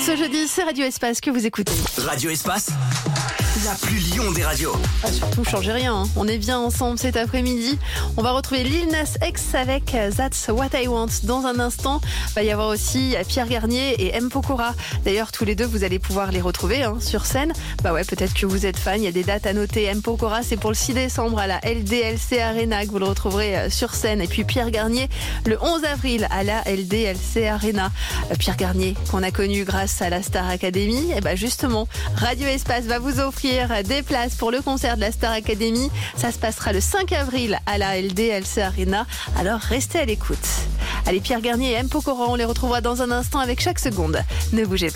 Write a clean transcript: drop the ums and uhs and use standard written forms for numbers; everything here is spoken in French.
Ce jeudi, c'est Radio Espace que vous écoutez. Radio Espace, la plus Lyon des radios. Surtout, changez rien, hein. On est bien ensemble cet après-midi. On va retrouver Lil Nas X avec That's What I Want. Dans un instant, il va y avoir aussi Pierre Garnier et M. Pokora. D'ailleurs, tous les deux, vous allez pouvoir les retrouver sur scène. Peut-être que vous êtes fan. Il y a des dates à noter. M. Pokora, c'est pour le 6 décembre à la LDLC Arena que vous le retrouverez sur scène. Et puis Pierre Garnier, le 11 avril à la LDLC Arena. Pierre Garnier, qu'on a connu grâce à la Star Academy. Et justement, Radio Espace va vous offrir des places pour le concert de la Star Academy. Ça se passera le 5 avril à la LDLC Arena. Alors restez à l'écoute. Allez, Pierre Garnier et M. Pokora, on les retrouvera dans un instant avec Chaque Seconde. Ne bougez pas.